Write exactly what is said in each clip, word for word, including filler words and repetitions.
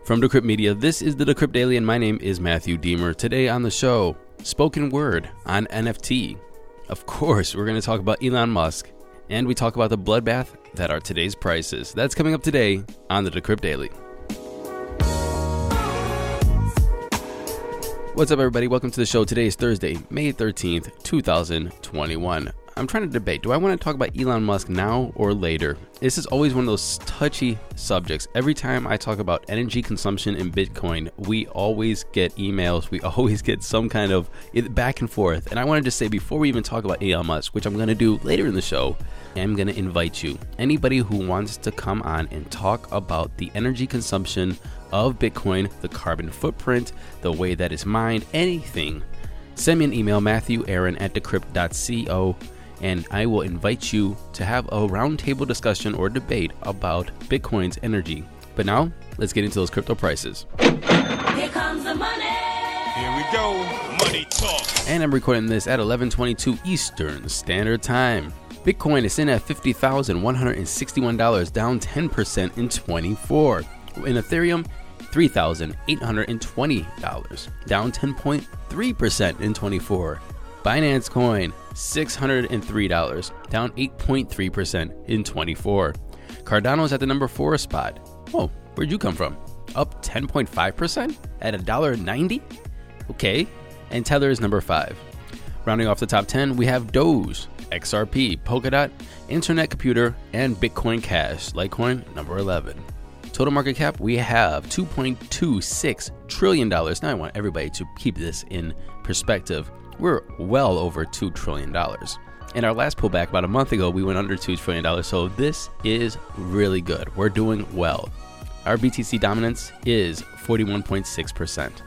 From Decrypt Media, this is the Decrypt Daily, and my name is Matthew Deemer. Today on the show, spoken word on N F T. Of course, we're going to talk about Elon Musk, and we talk about the bloodbath that are today's prices. That's coming up today on the Decrypt Daily. What's up, everybody? Welcome to the show. Today is Thursday, May thirteenth, twenty twenty-one. I'm trying to debate. Do I want to talk about Elon Musk now or later? This is always one of those touchy subjects. Every time I talk about energy consumption in Bitcoin, we always get emails. We always get some kind of back and forth. And I wanted to say, before we even talk about Elon Musk, which I'm going to do later in the show, I'm going to invite you, anybody who wants to come on and talk about the energy consumption of Bitcoin, the carbon footprint, the way that it's mined, anything, send me an email, Matthew Aaron at decrypt dot co, and I will invite you to have a roundtable discussion or debate about Bitcoin's energy. But now, let's get into those crypto prices. Here comes the money. Here we go. Money talk. And I'm recording this at eleven twenty-two Eastern Standard Time. Bitcoin is in at fifty thousand one hundred sixty-one dollars, down ten percent in twenty-four. In Ethereum, three thousand eight hundred twenty dollars, down ten point three percent in twenty-four. Binance Coin, six hundred three dollars, down eight point three percent in twenty-four. Cardano's at the number four spot. Oh, where'd you come from? Up ten point five percent at one dollar ninety? Okay. And Tether is number five. Rounding off the top ten, we have Doge, X R P, Polkadot, Internet Computer, and Bitcoin Cash, Litecoin, number eleven. Total market cap, we have two point two six trillion dollars. Now I want everybody to keep this in perspective. We're well over two trillion dollars. In our last pullback about a month ago, we went under two trillion dollars, so this is really good. We're doing well. Our B T C dominance is forty-one point six percent.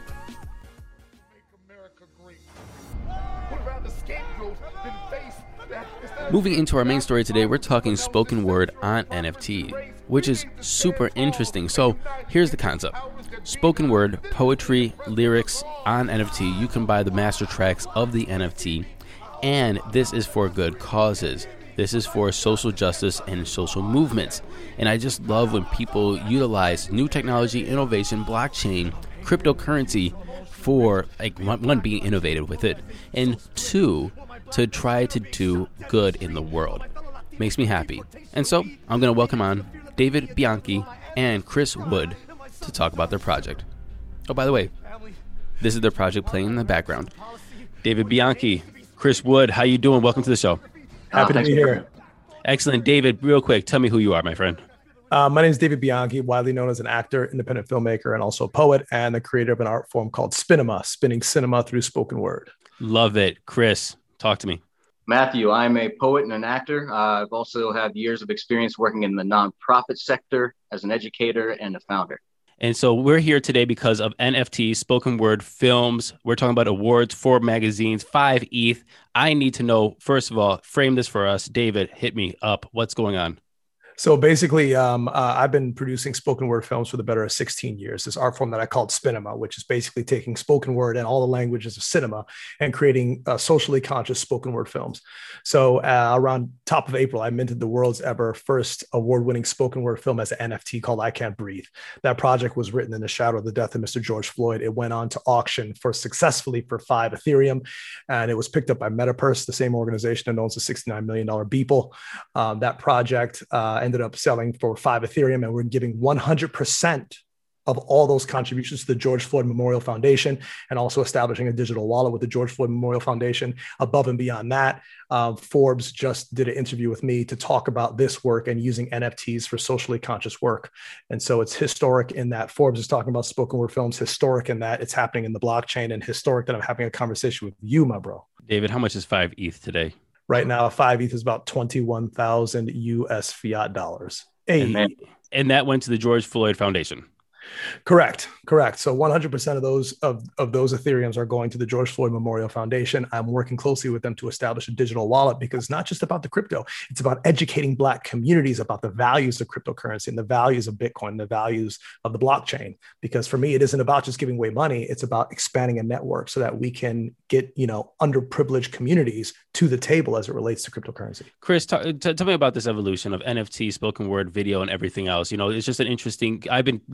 Moving into our main story today, we're talking spoken word on N F T, which is super interesting. So here's the concept. Spoken word, poetry, lyrics on N F T. You can buy the master tracks of the N F T, and this is for good causes. This is for social justice and social movements. And I just love when people utilize new technology, innovation, blockchain, cryptocurrency for, like, one, one being innovative with it, and two, to try to do good in the world. Makes me happy. And so I'm going to welcome on David Bianchi and Chris Wood to talk about their project. Oh, by the way, this is their project playing in the background. David Bianchi, Chris Wood, how you doing? Welcome to the show. Happy to be here. Excellent. David, real quick, tell me who you are, my friend. Uh, my name is David Bianchi, widely known as an actor, independent filmmaker, and also a poet, and the creator of an art form called Spinema, spinning cinema through spoken word. Love it. Chris, talk to me. Matthew, I'm a poet and an actor. Uh, I've also had years of experience working in the nonprofit sector as an educator and a founder. And so we're here today because of N F T, spoken word, films. We're talking about awards, four magazines, five E T H. I need to know, first of all, frame this for us. David, hit me up. What's going on? So basically, um, uh, I've been producing spoken word films for the better of sixteen years. This art form that I called Spinema, which is basically taking spoken word and all the languages of cinema and creating uh, socially conscious spoken word films. So uh, around top of April, I minted the world's ever first award-winning spoken word film as an N F T called I Can't Breathe. That project was written in the shadow of the death of Mister George Floyd. It went on to auction for successfully for five Ethereum, and it was picked up by Metapurse, the same organization that owns the sixty-nine million dollars Beeple. Um, that project uh, ended up selling for five Ethereum, and we're giving one hundred percent of all those contributions to the George Floyd Memorial Foundation, and also establishing a digital wallet with the George Floyd Memorial Foundation. Above and beyond that, uh, Forbes just did an interview with me to talk about this work and using N F Ts for socially conscious work. And so it's historic in that Forbes is talking about spoken word films, historic in that it's happening in the blockchain, and historic that I'm having a conversation with you, my bro. David, how much is five E T H today? Right now, five E T H is about twenty-one thousand U S fiat dollars. And that, and that went to the George Floyd Foundation. Correct. Correct. So one hundred percent of those of, of those Ethereums are going to the George Floyd Memorial Foundation. I'm working closely with them to establish a digital wallet, because it's not just about the crypto. It's about educating Black communities about the values of cryptocurrency and the values of Bitcoin, the values of the blockchain. Because for me, it isn't about just giving away money. It's about expanding a network so that we can get, you know, underprivileged communities to the table as it relates to cryptocurrency. Chris, t- t- tell me about this evolution of N F T, spoken word, video, and everything else. You know, it's just an interesting, I've been looking at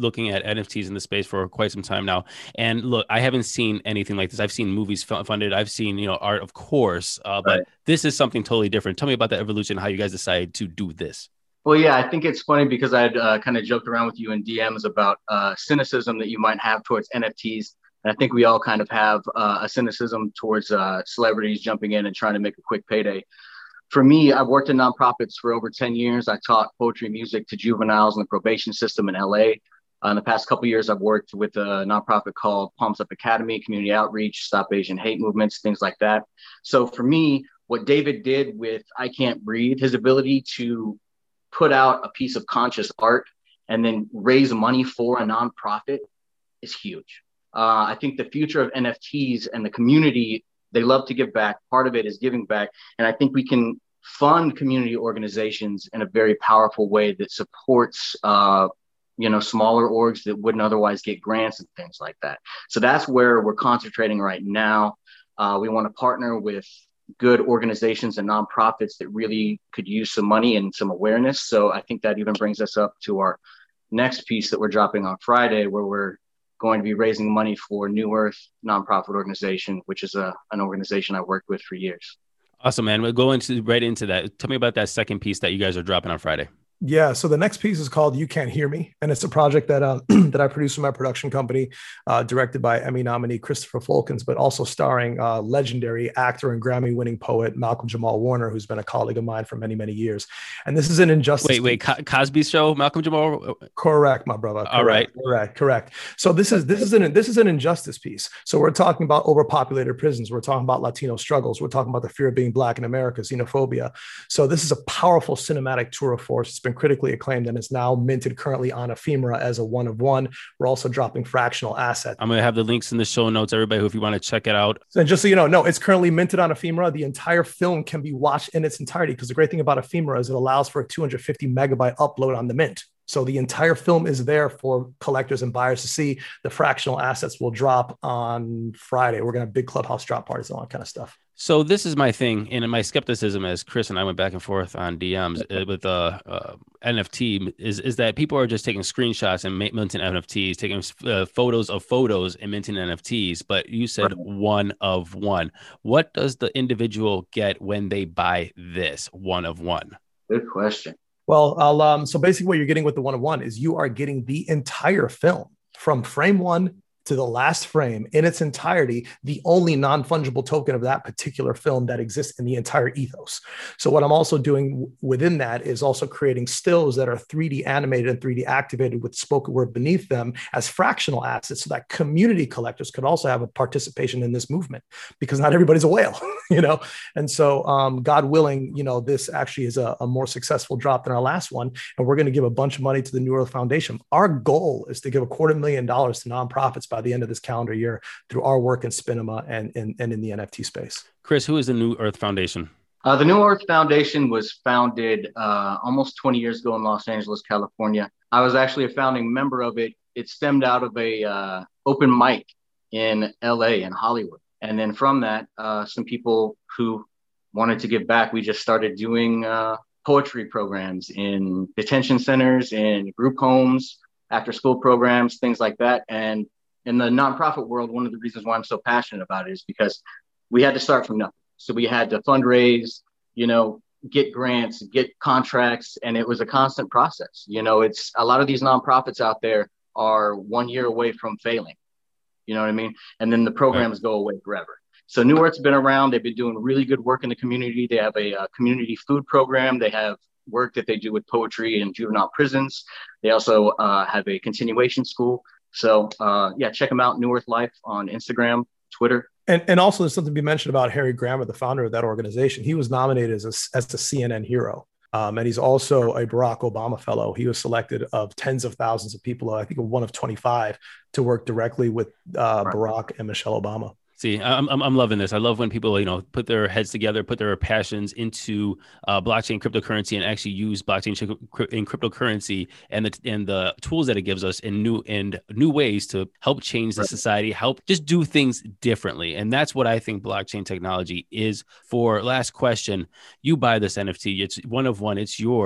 N F Ts in the space for quite some time now. And look, I haven't seen anything like this. I've seen movies funded. I've seen, you know, art, of course, uh, but Right. this is something totally different. Tell me about the evolution, how you guys decided to do this. Well, yeah, I think it's funny because I'd uh, kind of joked around with you in D Ms about uh, cynicism that you might have towards N F Ts. And I think we all kind of have uh, a cynicism towards uh, celebrities jumping in and trying to make a quick payday. For me, I've worked in nonprofits for over ten years. I taught poetry and music to juveniles in the probation system in L A. Uh, in the past couple of years, I've worked with a nonprofit called Palms Up Academy, community outreach, Stop Asian Hate Movements, things like that. So for me, what David did with I Can't Breathe, his ability to put out a piece of conscious art and then raise money for a nonprofit is huge. Uh, I think the future of N F Ts and the community, they love to give back. Part of it is giving back. And I think we can fund community organizations in a very powerful way that supports, uh, you know, smaller orgs that wouldn't otherwise get grants and things like that. So that's where we're concentrating right now. Uh, we want to partner with good organizations and nonprofits that really could use some money and some awareness. So I think that even brings us up to our next piece that we're dropping on Friday, where we're going to be raising money for New Earth nonprofit organization, which is a, an organization I've worked with for years. Awesome, man. We'll go into right into that. Tell me about that second piece that you guys are dropping on Friday. Yeah. So the next piece is called You Can't Hear Me. And it's a project that uh, that I produce for my production company, uh, directed by Emmy nominee Christopher Fulkins, but also starring uh, legendary actor and Grammy winning poet Malcolm Jamal Warner, who's been a colleague of mine for many, many years. And this is an injustice. Wait, wait, Co- Cosby Show, Malcolm Jamal? Correct, my brother. Correct, All right. Correct. Correct. So this is this is an this is an injustice piece. So we're talking about overpopulated prisons. We're talking about Latino struggles. We're talking about the fear of being Black in America, xenophobia. So this is a powerful cinematic tour of force. It's been critically acclaimed and is now minted currently on Ephemera as a one of one. We're also dropping fractional assets. I'm going to have the links in the show notes, everybody, who if you want to check it out. And just so you know, no, it's currently minted on Ephemera. The entire film can be watched in its entirety because the great thing about Ephemera is it allows for a two hundred fifty megabyte upload on the mint. So the entire film is there for collectors and buyers to see. The fractional assets will drop on Friday. We're going to have big clubhouse drop parties and all that kind of stuff. So this is my thing, and my skepticism, as Chris and I went back and forth on D Ms with uh, uh, N F T, is is that people are just taking screenshots and minting N F Ts, taking uh, photos of photos and minting N F Ts. But you said right. one of one. What does the individual get when they buy this one of one? Good question. Well, I'll, um, so basically what you're getting with the one of one is you are getting the entire film from frame one to the last frame in its entirety, the only non-fungible token of that particular film that exists in the entire ethos. So what I'm also doing within that is also creating stills that are three D animated and three D activated with spoken word beneath them as fractional assets so that community collectors could also have a participation in this movement because not everybody's a whale, you know? And so um, God willing, you know, this actually is a, a more successful drop than our last one. And we're going to give a bunch of money to the New Earth Foundation. Our goal is to give a quarter million dollars to nonprofits by the end of this calendar year through our work in Spinema and, and, and in the N F T space. Chris, who is the New Earth Foundation? Uh, the New Earth Foundation was founded uh, almost twenty years ago in Los Angeles, California. I was actually a founding member of it. It stemmed out of a uh, open mic in L A and Hollywood. And then from that, uh, some people who wanted to give back, we just started doing uh, poetry programs in detention centers, in group homes, after school programs, things like that. And in the nonprofit world, one of the reasons why I'm so passionate about it is because we had to start from nothing. So we had to fundraise, you know, get grants, get contracts, and it was a constant process. You know, it's a lot of these nonprofits out there are one year away from failing. You know what I mean? And then the programs go away forever. So New Earth's been around. They've been doing really good work in the community. They have a, a community food program. They have work that they do with poetry in juvenile prisons. They also uh, have a continuation school. So uh, yeah, check them out. New Earth Life on Instagram, Twitter. And, and also there's something to be mentioned about Harry Grammer, the founder of that organization. He was nominated as a, as the C N N hero. Um, and he's also a Barack Obama fellow. He was selected of tens of thousands of people, I think one of twenty-five, to work directly with uh, right. Barack and Michelle Obama. See, I'm, I'm I'm loving this. I love when people, you know, put their heads together, put their passions into uh, blockchain cryptocurrency, and actually use blockchain in cryptocurrency and the and the tools that it gives us in new and new ways to help change the right. society, help just do things differently. And that's what I think blockchain technology is for. Last question: you buy this N F T, it's one of one, it's yours.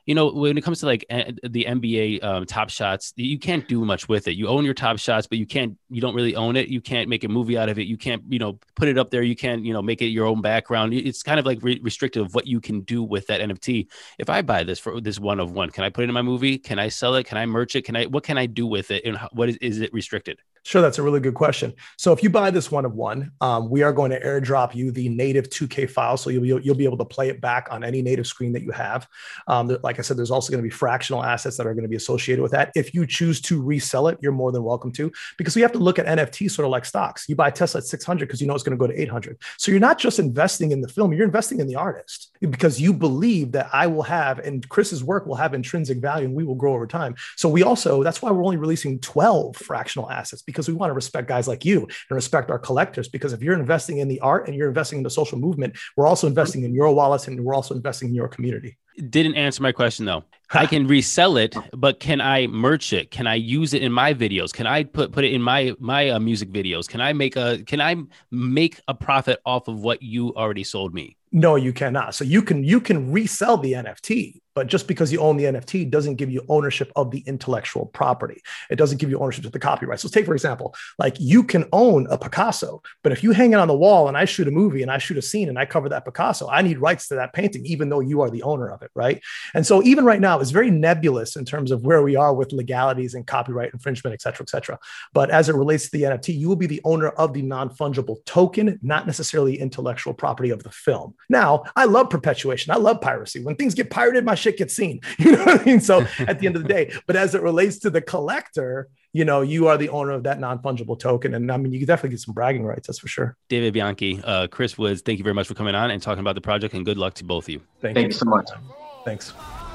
you know, when it comes to like the N B A um, Top Shots, you can't do much with it. You own your Top Shots, but you can't, you don't really own it. You can't make a movie out of it. You can't, you know, put it up there. You can't, you know, make it your own background. It's kind of like re- restrictive of what you can do with that N F T. If I buy this for this one of one, can I put it in my movie? Can I sell it? Can I merch it? Can I, what can I do with it? And how, what is, is it restricted? Sure, that's a really good question. So if you buy this one of one, um, we are going to airdrop you the native two K file. So you'll be, you'll be able to play it back on any native screen that you have. Um, like I said, there's also going to be fractional assets that are going to be associated with that. If you choose to resell it, you're more than welcome to, because we have to look at N F Ts sort of like stocks. You buy Tesla at six hundred because you know it's going to go to eight hundred. So you're not just investing in the film, you're investing in the artist, because you believe that I will have, and Chris's work will have intrinsic value and we will grow over time. So we also, that's why we're only releasing twelve fractional assets, because we want to respect guys like you and respect our collectors. Because if you're investing in the art and you're investing in the social movement, we're also investing in your wallets and we're also investing in your community. Didn't answer my question though. I can resell it, but can I merch it? Can I use it in my videos? Can I put put it in my my uh, music videos? Can I make a can I make a profit off of what you already sold me? No, you cannot. So you can you can resell the N F T, but just because you own the N F T doesn't give you ownership of the intellectual property. It doesn't give you ownership of the copyright. So take, for example, like you can own a Picasso, but if you hang it on the wall and I shoot a movie and I shoot a scene and I cover that Picasso, I need rights to that painting, even though you are the owner of it, right? And so even right now, it's very nebulous in terms of where we are with legalities and copyright infringement, et cetera, et cetera. But as it relates to the N F T, you will be the owner of the non-fungible token, not necessarily intellectual property of the film. Now, I love perpetuation. I love piracy. When things get pirated, my shit gets seen. You know what I mean? So at the end of the day, but as it relates to the collector, you know, you are the owner of that non-fungible token. And I mean, you can definitely get some bragging rights. That's for sure. David Bianchi, uh, Chris Woods, thank you very much for coming on and talking about the project, and good luck to both of you. Thank, Thank you. you so much. Thanks.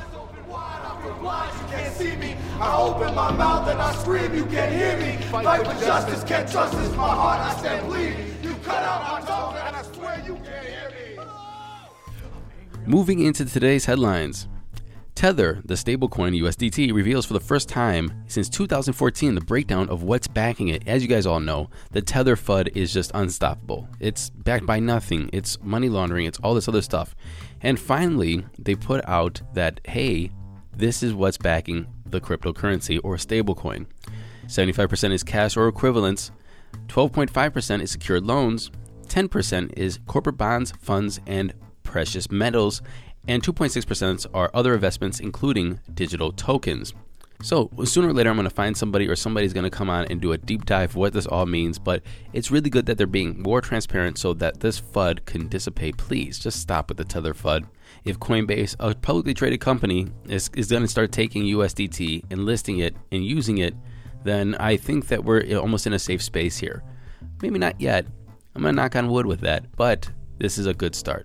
I open my mouth and I scream, you can't hear me. Fight for justice, can't trust this, my heart, I stand bleeding. You cut out my tongue and I swear you can't hear me. Moving into today's headlines. Tether, the stablecoin U S D T, reveals for the first time since two thousand fourteen the breakdown of what's backing it. As you guys all know, the Tether F U D is just unstoppable. It's backed by nothing. It's money laundering. It's all this other stuff. And finally, they put out that, hey, this is what's backing the cryptocurrency or stablecoin. seventy-five percent is cash or equivalents, twelve point five percent is secured loans, ten percent is corporate bonds, funds, and precious metals, and two point six percent are other investments, including digital tokens. So sooner or later, I'm going to find somebody or somebody's going to come on and do a deep dive of what this all means, but it's really good that they're being more transparent so that this F U D can dissipate. Please just stop with the Tether F U D. If Coinbase, a publicly traded company, is, is going to start taking U S D T and listing it and using it, then I think that we're almost in a safe space here. Maybe not yet. I'm going to knock on wood with that, but this is a good start.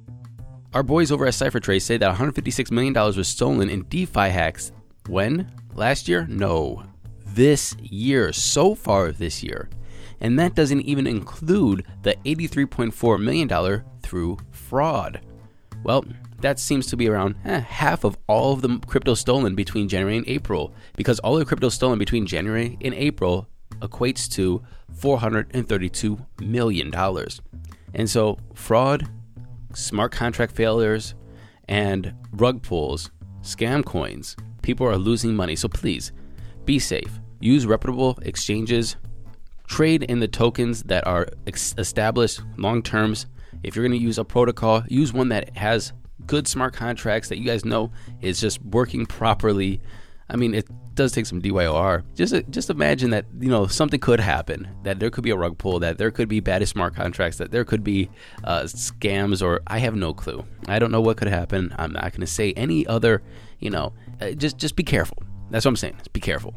Our boys over at CipherTrace say that one hundred fifty-six million dollars was stolen in DeFi hacks. When? Last year? No. This year. So far this year. And that doesn't even include the eighty-three point four million dollars through fraud. Well, that seems to be around eh, half of all of the crypto stolen between January and April, because all the crypto stolen between January and April equates to four hundred thirty-two million dollars. And so fraud, smart contract failures, and rug pulls, scam coins, people are losing money. So please be safe. Use reputable exchanges. Trade in the tokens that are ex- established long terms. If you're going to use a protocol, use one that has good smart contracts that you guys know is just working properly. I mean, it does take some D Y O R. Just just imagine that, you know, something could happen, that there could be a rug pull, that there could be bad smart contracts, that there could be uh, scams, or I have no clue. I don't know what could happen. I'm not going to say any other, you know, uh, just, just be careful. That's what I'm saying. Just be careful.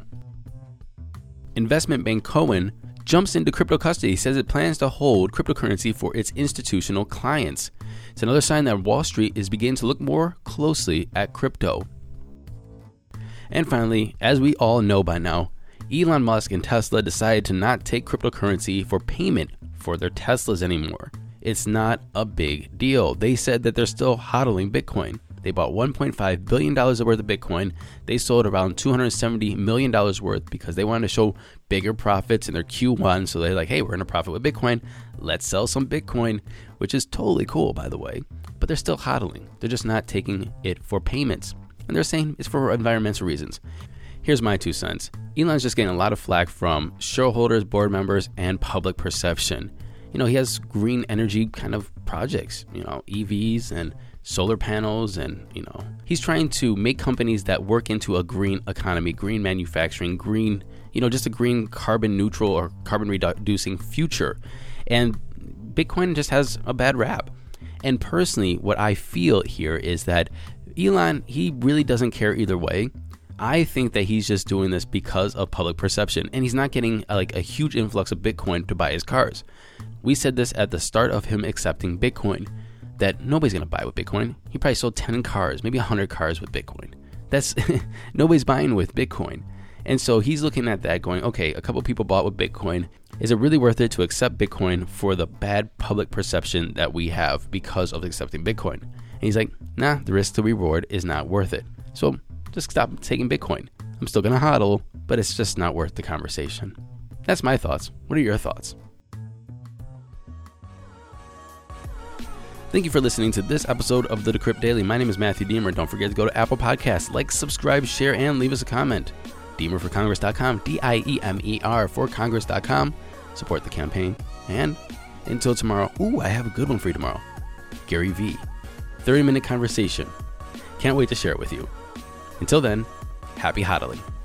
Investment bank Cohen jumps into crypto custody, says it plans to hold cryptocurrency for its institutional clients. It's another sign that Wall Street is beginning to look more closely at crypto. And finally, as we all know by now, Elon Musk and Tesla decided to not take cryptocurrency for payment for their Teslas anymore. It's not a big deal. They said that they're still hodling Bitcoin. They bought one point five billion dollars worth of Bitcoin. They sold around two hundred seventy million dollars worth because they wanted to show bigger profits in their Q one. So they're like, hey, we're going to profit with Bitcoin. Let's sell some Bitcoin, which is totally cool, by the way. But they're still hodling. They're just not taking it for payments. and they're saying it's for environmental reasons. Here's my two cents. Elon's just getting a lot of flack from shareholders, board members, and public perception. You know, he has green energy kind of projects, you know, E Vs and solar panels, and, you know, he's trying to make companies that work into a green economy, green manufacturing, green, you know, just a green carbon neutral or carbon reducing future. And Bitcoin just has a bad rap. And personally, what I feel here is that Elon, he really doesn't care either way. I think that he's just doing this because of public perception, and he's not getting like a huge influx of Bitcoin to buy his cars. We said this at the start of him accepting Bitcoin, that nobody's going to buy with Bitcoin. He probably sold ten cars, maybe one hundred cars with Bitcoin. That's nobody's buying with Bitcoin. And so he's looking at that going, okay, a couple people bought with Bitcoin. Is it really worth it to accept Bitcoin for the bad public perception that we have because of accepting Bitcoin? And he's like, nah, the risk to reward is not worth it. So just stop taking Bitcoin. I'm still going to hodl, but it's just not worth the conversation. That's my thoughts. What are your thoughts? Thank you for listening to this episode of the Decrypt Daily. My name is Matthew Diemer. Don't forget to go to Apple Podcasts, like, subscribe, share, and leave us a comment. Diemer for Congress dot com, D I E M E R for Congress dot com. Support the campaign. And until tomorrow, ooh, I have a good one for you tomorrow. Gary Vee. thirty minute conversation. Can't wait to share it with you. Until then, happy hodling.